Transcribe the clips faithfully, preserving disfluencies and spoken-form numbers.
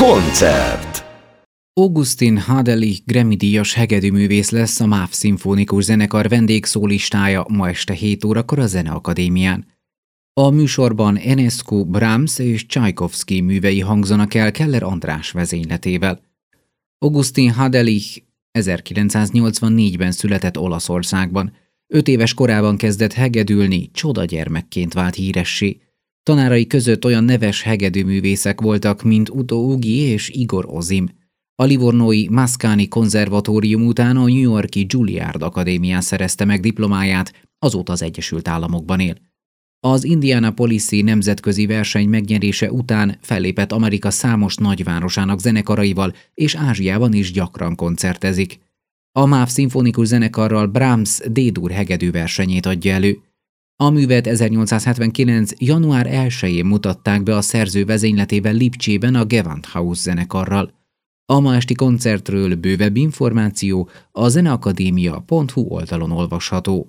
Koncert. Augustin Hadeli Grammy-díjas hegedűművész lesz a MÁV szimfonikus zenekar vendégszólistája ma este hét órakor a Zeneakadémián. A műsorban Enescu, Brahms és Csajkovszky művei hangzanak el Keller András vezényletével. Augustin Hadeli ezerkilencszáznyolcvannégyben született Olaszországban. Öt éves korában kezdett hegedülni, csodagyermekként vált híressé. Tanárai között olyan neves hegedűművészek voltak, mint Udo Ugi és Igor Ozim. A livornói Mascagni konzervatórium után a New York-i Juilliard Akadémián szerezte meg diplomáját, azóta az Egyesült Államokban él. Az Indianapolis-i nemzetközi verseny megnyerése után fellépett Amerika számos nagyvárosának zenekaraival, és Ázsiában is gyakran koncertezik. A MÁV szimfonikus zenekarral Brahms D-dur hegedű versenyét adja elő. A művet ezernyolcszázhetvenkilenc. január elsején mutatták be a szerző vezényletével Lipcsében a Gewandhaus zenekarral. A ma esti koncertről bővebb információ a zeneakadémia pont hu oldalon olvasható.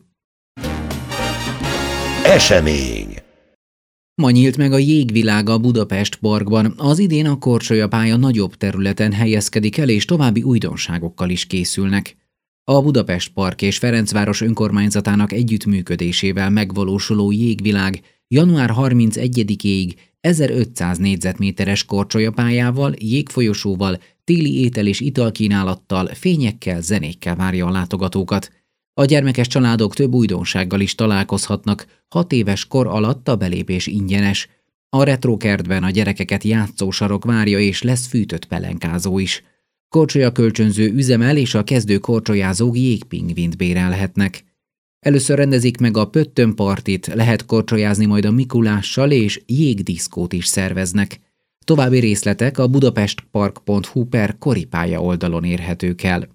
Esemény. Ma nyílt meg a Jégvilág a Budapest Parkban. Az idén a korcsolyapálya nagyobb területen helyezkedik el, és további újdonságokkal is készülnek. A Budapest Park és Ferencváros önkormányzatának együttműködésével megvalósuló Jégvilág január harmincegyedikéig ezerötszáz négyzetméteres korcsolyapályával, jégfolyosóval, téli étel- és italkínálattal, fényekkel, zenékkel várja a látogatókat. A gyermekes családok több újdonsággal is találkozhatnak, hat éves kor alatt a belépés ingyenes. A retrokertben a gyerekeket játszósarok várja, és lesz fűtött pelenkázó is. Korcsolyakölcsönző üzemel, és a kezdő korcsolyázók jégpingvint bérelhetnek. Először rendezik meg a Pöttön-partit, lehet korcsolyázni majd a Mikulással, és jégdiszkót is szerveznek. További részletek a budapestpark pont hu per koripálya oldalon érhetők el.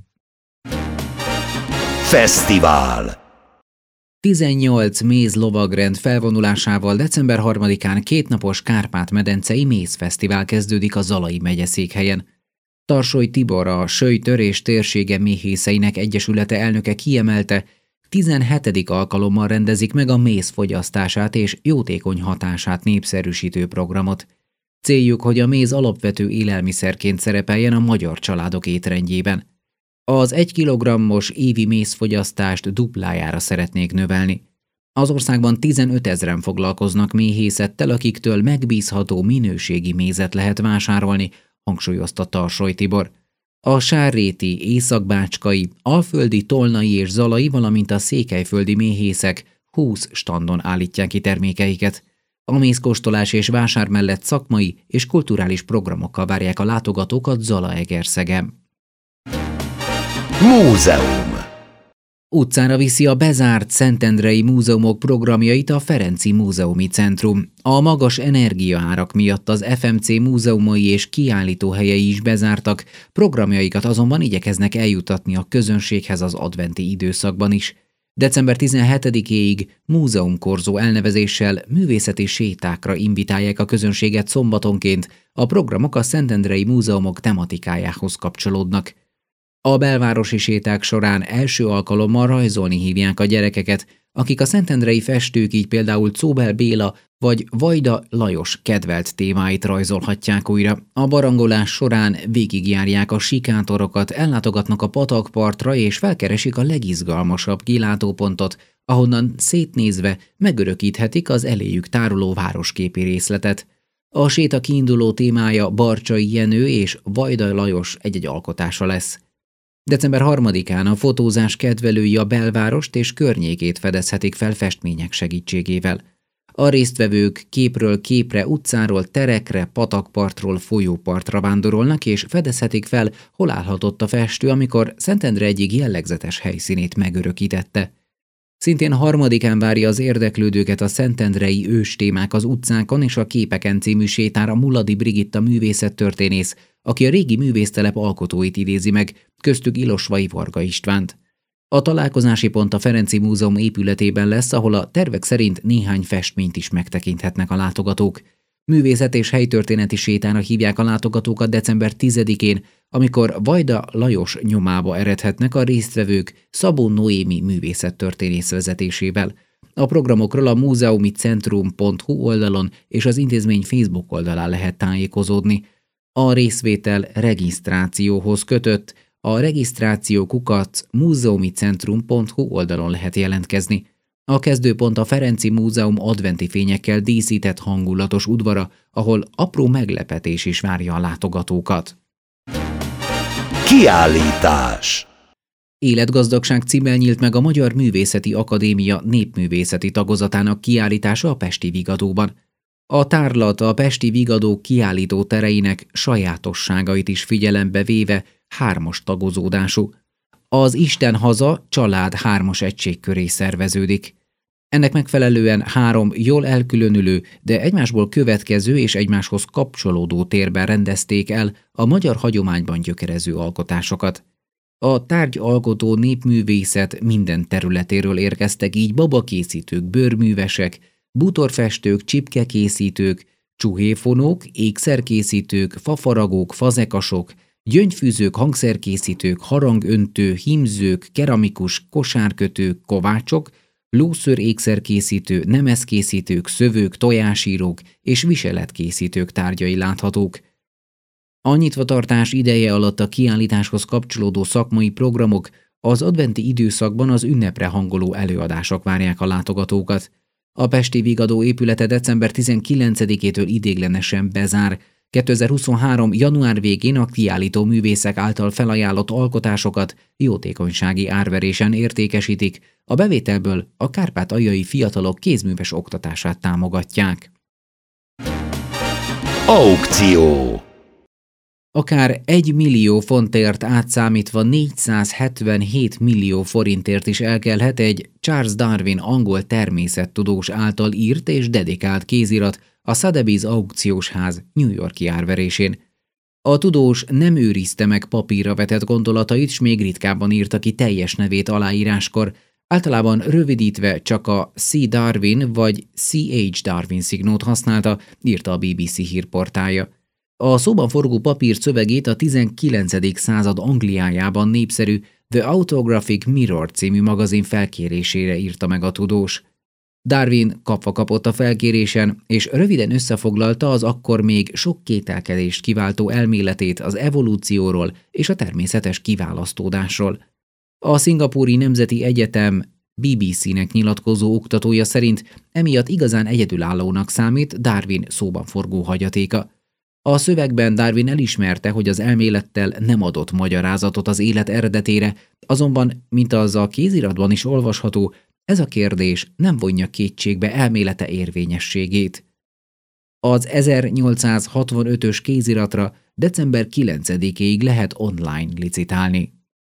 Fesztivál. tizennyolc méz lovagrend felvonulásával december harmadikán kétnapos Kárpát-medencei mézfesztivál kezdődik a Zalai megyeszékhelyen. Tarsoly Tibor, a Söjtör és Térsége Méhészeinek Egyesülete elnöke kiemelte, tizenhetedik alkalommal rendezik meg a méz fogyasztását és jótékony hatását népszerűsítő programot. Céljuk, hogy a méz alapvető élelmiszerként szerepeljen a magyar családok étrendjében. Az egy kilogrammos évi mézfogyasztást duplájára szeretnék növelni. Az országban tizenötezren foglalkoznak méhészettel, akiktől megbízható minőségi mézet lehet vásárolni, hangsúlyozta Tarsoly Tibor. A sárréti, északbácskai, alföldi, tolnai és zalai, valamint a székelyföldi méhészek húsz standon állítják ki termékeiket. A mézkóstolás és vásár mellett szakmai és kulturális programokkal várják a látogatókat Zalaegerszegen. Múzeum. Utcára viszi a bezárt szentendrei múzeumok programjait a Ferenci Múzeumi Centrum. A magas energiaárak miatt az ef em cé múzeumai és kiállítóhelyei is bezártak, programjaikat azonban igyekeznek eljutatni a közönséghez az adventi időszakban is. december tizenhetedikéig múzeumkorzó elnevezéssel művészeti sétákra invitálják a közönséget szombatonként, a programok a szentendrei múzeumok tematikájához kapcsolódnak. A belvárosi séták során első alkalommal rajzolni hívják a gyerekeket, akik a szentendrei festők, így például Czóbel Béla vagy Vajda Lajos kedvelt témáit rajzolhatják újra. A barangolás során végigjárják a sikátorokat, ellátogatnak a patakpartra és felkeresik a legizgalmasabb kilátópontot, ahonnan szétnézve megörökíthetik az eléjük táruló városképi részletet. A séta kiinduló témája Barcsay Jenő és Vajda Lajos egy-egy alkotása lesz. december harmadikán a fotózás kedvelői a belvárost és környékét fedezhetik fel festmények segítségével. A résztvevők képről képre, utcáról terekre, patakpartról folyópartra vándorolnak, és fedezhetik fel, hol állhatott a festő, amikor Szentendre egyik jellegzetes helyszínét megörökítette. Szintén harmadikán várja az érdeklődőket a szentendrei őstémák az utcákon, és a Képeken című sétára Muladi Brigitta művészettörténész, aki a régi művésztelep alkotóit idézi meg, köztük Ilosvay Varga Istvánt. A találkozási pont a Ferenci Múzeum épületében lesz, ahol a tervek szerint néhány festményt is megtekinthetnek a látogatók. Művészet és helytörténeti sétára hívják a látogatókat december tizedikén, amikor Vajda Lajos nyomába eredhetnek a résztvevők Szabó Noémi művészettörténész vezetésével. A programokról a múzeumicentrum pont hu oldalon és az intézmény Facebook oldalán lehet tájékozódni. A részvétel regisztrációhoz kötött, a regisztráció kukac múzeumicentrum pont hu oldalon lehet jelentkezni. A kezdőpont a Ferenci Múzeum adventi fényekkel díszített hangulatos udvara, ahol apró meglepetés is várja a látogatókat. Kiállítás. Életgazdagság címmel nyílt meg a Magyar Művészeti Akadémia népművészeti tagozatának kiállítása a Pesti Vigadóban. A tárlat a pesti vigadók kiállító tereinek sajátosságait is figyelembe véve hármas tagozódású. Az Isten haza család hármas egység köré szerveződik. Ennek megfelelően három jól elkülönülő, de egymásból következő és egymáshoz kapcsolódó térben rendezték el a magyar hagyományban gyökerező alkotásokat. A tárgyalkotó népművészet minden területéről érkeztek, így babakészítők, bőrművesek, bútorfestők, csipkekészítők, csuhéfonók, ékszerkészítők, fafaragók, fazekasok, gyöngyfűzők, hangszerkészítők, harangöntő, hímzők, keramikus, kosárkötők, kovácsok, lószőr ékszerkészítő, nemeszkészítők, szövők, tojásírók és viseletkészítők tárgyai láthatók. A nyitvatartás ideje alatt a kiállításhoz kapcsolódó szakmai programok, az adventi időszakban az ünnepre hangoló előadások várják a látogatókat. A Pesti Vigadó épülete december tizenkilencedikétől ideiglenesen bezár. kétezer-huszonhárom. január végén a kiállító művészek által felajánlott alkotásokat jótékonysági árverésen értékesítik, a bevételből a kárpátaljai fiatalok kézműves oktatását támogatják. Aukció. Akár egy millió fontért átszámítva négyszázhetvenhét millió forintért is elkelhet egy Charles Darwin angol természettudós által írt és dedikált kézirat a Sotheby's aukciós ház New York-i árverésén. A tudós nem őrizte meg papírra vetett gondolatait, s még ritkábban írta ki teljes nevét aláíráskor, általában rövidítve csak a C. Darwin vagy C H. Darwin szignót használta, írta a bé bé cé hírportálja. A szóban forgó papír szövegét a tizenkilencedik század Angliájában népszerű The Autographic Mirror című magazin felkérésére írta meg a tudós. Darwin kapva kapott a felkérésen, és röviden összefoglalta az akkor még sok kételkedést kiváltó elméletét az evolúcióról és a természetes kiválasztódásról. A Szingapúri Nemzeti Egyetem bé bé cének nyilatkozó oktatója szerint emiatt igazán egyedülállónak számít Darwin szóban forgó hagyatéka. A szövegben Darwin elismerte, hogy az elmélettel nem adott magyarázatot az élet eredetére, azonban, mint az a kéziratban is olvasható, ez a kérdés nem vonja kétségbe elmélete érvényességét. Az ezernyolcszázhatvanötös kéziratra december kilencedikéig lehet online licitálni.